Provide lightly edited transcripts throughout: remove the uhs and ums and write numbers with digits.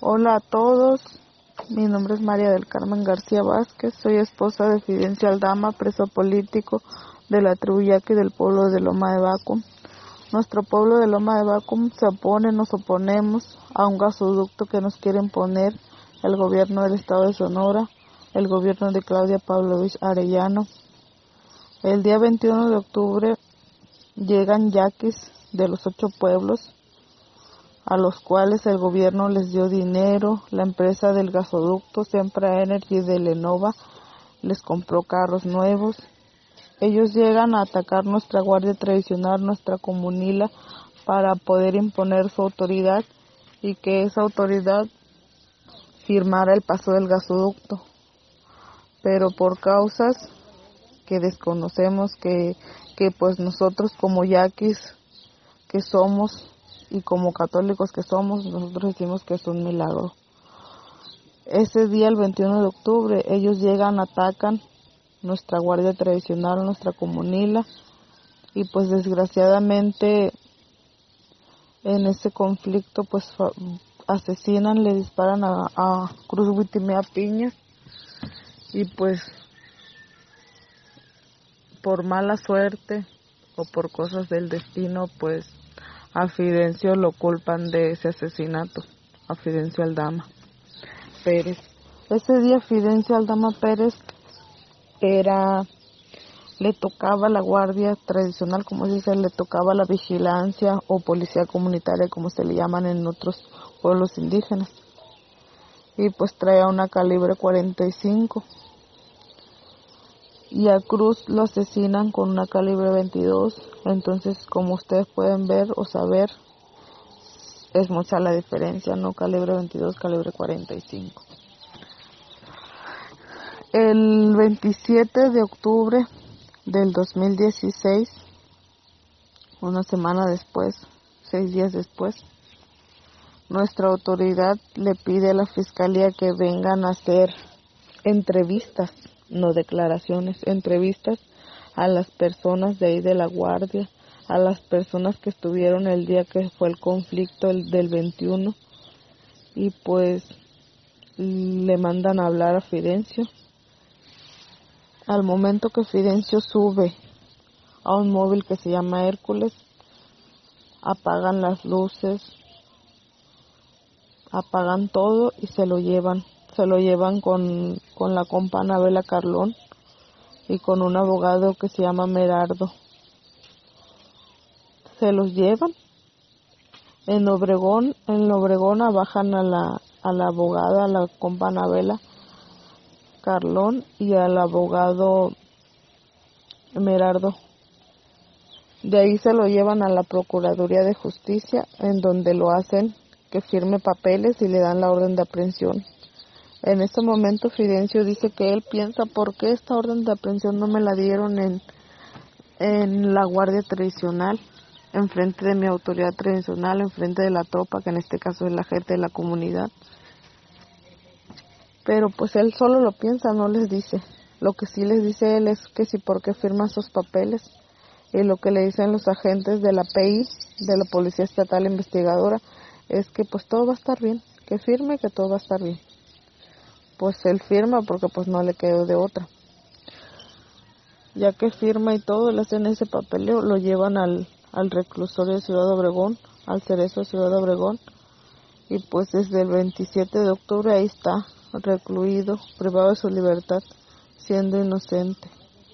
Hola a todos, mi nombre es María del Carmen García Vázquez, soy esposa de Fidencio Aldama, preso político de la tribu Yaqui del pueblo de Loma de Bacum. Nuestro pueblo de Loma de Bacum nos oponemos a un gasoducto que nos quieren poner el gobierno del estado de Sonora, el gobierno de Claudia Pavlovich Arellano. El día 21 de octubre llegan yaquis de los 8 pueblos, a los cuales el gobierno les dio dinero. La empresa del gasoducto, Sempra Energy de Lenova, les compró carros nuevos. Ellos llegan a atacar nuestra guardia tradicional, nuestra comunila, para poder imponer su autoridad y que esa autoridad firmara el paso del gasoducto. Pero por causas que desconocemos, que pues nosotros como yaquis que somos y como católicos que somos, nosotros decimos que es un milagro. Ese día, el 21 de octubre, ellos llegan, atacan nuestra guardia tradicional, nuestra comunila, y pues desgraciadamente en ese conflicto pues asesinan, le disparan a Cruz Huitimea Piña, y pues por mala suerte o por cosas del destino, pues a Fidencio lo culpan de ese asesinato, a Fidencio Aldama Pérez. Ese día Fidencio Aldama Pérez le tocaba la guardia tradicional, como se dice, le tocaba la vigilancia o policía comunitaria, como se le llaman en otros pueblos indígenas. Y pues traía una calibre 45. Y a Cruz lo asesinan con una calibre 22. Entonces, como ustedes pueden ver o saber, es mucha la diferencia, no calibre 22, calibre 45. El 27 de octubre del 2016, una semana después, 6 días después, nuestra autoridad le pide a la fiscalía que vengan a hacer entrevistas, no declaraciones, entrevistas a las personas de ahí de la guardia, a las personas que estuvieron el día que fue el conflicto del 21, y pues le mandan a hablar a Fidencio. Al momento que Fidencio sube a un móvil que se llama Hércules, apagan las luces, apagan todo y se lo llevan con la compa Anabela Carlón y con un abogado que se llama Merardo. Se los llevan. En Obregón bajan a la abogada, a la compa Anabela Carlón y al abogado Merardo. De ahí se lo llevan a la Procuraduría de Justicia, en donde lo hacen que firme papeles y le dan la orden de aprehensión. En este momento Fidencio dice que él piensa: ¿por qué esta orden de aprehensión no me la dieron en la guardia tradicional, enfrente de mi autoridad tradicional, enfrente de la tropa, que en este caso es la gente de la comunidad? Pero pues él solo lo piensa, no les dice. Lo que sí les dice él es que sí, ¿por qué firma esos papeles? Y lo que le dicen los agentes de la PI, de la Policía Estatal Investigadora, es que pues todo va a estar bien, que firme, que todo va a estar bien. Pues él firma porque pues no le quedó de otra. Ya que firma y todo, le hacen ese papeleo, lo llevan al reclusorio de Ciudad Obregón, al Cerezo de Ciudad Obregón, y pues desde el 27 de octubre ahí está, recluido, privado de su libertad, siendo inocente.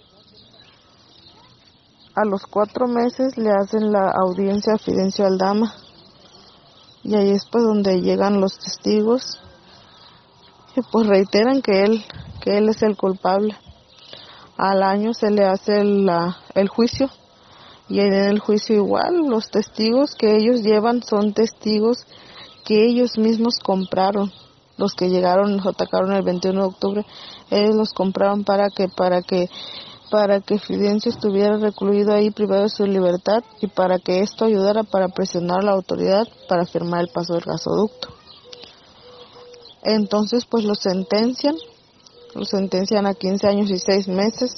A los 4 meses le hacen la audiencia a Fidencio Aldama, y ahí es pues donde llegan los testigos y pues reiteran que él es el culpable. Al año se le hace el juicio, y en el juicio igual los testigos que ellos llevan son testigos que ellos mismos compraron. Los que llegaron, los atacaron el 21 de octubre, ellos los compraron para que Fidencio estuviera recluido ahí, privado de su libertad, y para que esto ayudara para presionar a la autoridad para firmar el paso del gasoducto. Entonces pues lo sentencian a 15 años y 6 meses.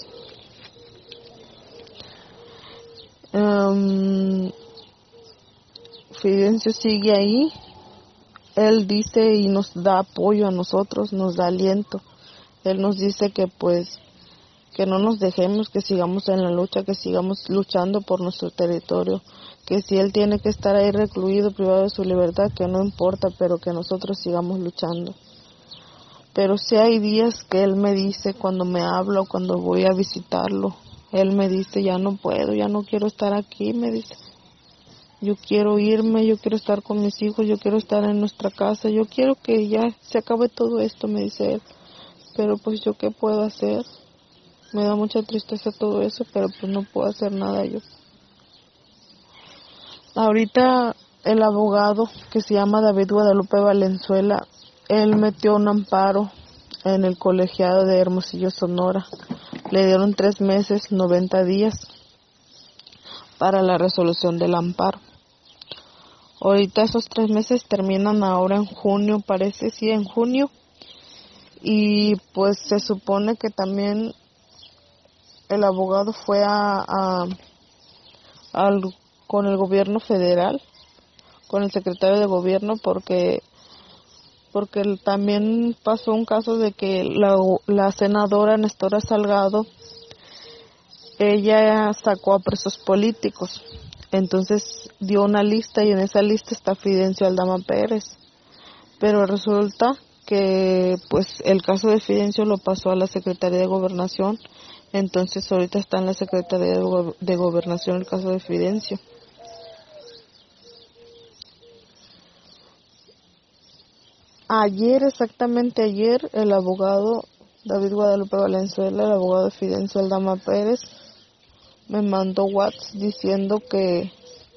Fidencio sigue ahí, Él dice y nos da apoyo a nosotros, nos da aliento. Él nos dice que que no nos dejemos, que sigamos en la lucha, que sigamos luchando por nuestro territorio, que si él tiene que estar ahí recluido, privado de su libertad, que no importa, pero que nosotros sigamos luchando. Pero sí hay días que él me dice, cuando me habla o cuando voy a visitarlo, él me dice, ya no puedo, ya no quiero estar aquí, me dice. Yo quiero irme, yo quiero estar con mis hijos, yo quiero estar en nuestra casa, yo quiero que ya se acabe todo esto, me dice él. Pero pues yo qué puedo hacer, me da mucha tristeza todo eso, pero pues no puedo hacer nada yo. Ahorita el abogado que se llama David Guadalupe Valenzuela, él metió un amparo en el colegiado de Hermosillo, Sonora. Le dieron 3 meses, 90 días para la resolución del amparo. Ahorita esos 3 meses terminan ahora en junio, parece, sí, en junio. Y pues se supone que también el abogado fue con el gobierno federal, con el secretario de gobierno, porque también pasó un caso de que la senadora Nestora Salgado, ella sacó a presos políticos. Entonces dio una lista y en esa lista está Fidencio Aldama Pérez. Pero resulta que pues el caso de Fidencio lo pasó a la Secretaría de Gobernación. Entonces ahorita está en la Secretaría de Gobernación el caso de Fidencio. Exactamente ayer, el abogado David Guadalupe Valenzuela, el abogado de Fidencio Aldama Pérez, me mandó WhatsApp diciendo que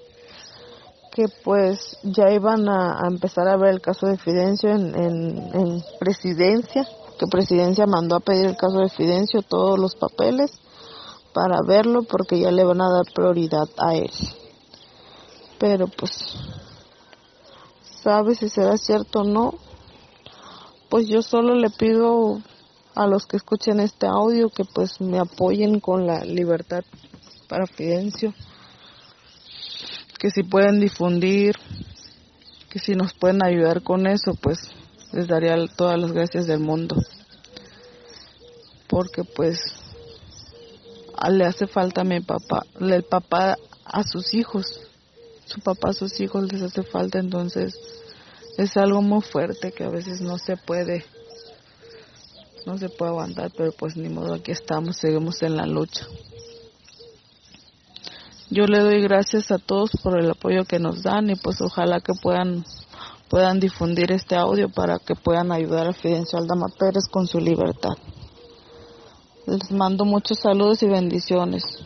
pues ya iban a empezar a ver el caso de Fidencio en Presidencia, que Presidencia mandó a pedir el caso de Fidencio, todos los papeles, para verlo, porque ya le van a dar prioridad a él. Pero pues, ¿sabe si será cierto o no? Pues yo solo le pido a los que escuchen este audio que pues me apoyen con la libertad para Fidencio, que si pueden difundir, que si nos pueden ayudar con eso, pues les daría todas las gracias del mundo, porque pues le hace falta a mi papá, el papá a sus hijos, su papá a sus hijos les hace falta. Entonces es algo muy fuerte que a veces no se puede aguantar, pero pues ni modo, aquí estamos, seguimos en la lucha. Yo le doy gracias a todos por el apoyo que nos dan y pues ojalá que puedan difundir este audio para que puedan ayudar a Fidencio Aldama Pérez con su libertad. Les mando muchos saludos y bendiciones.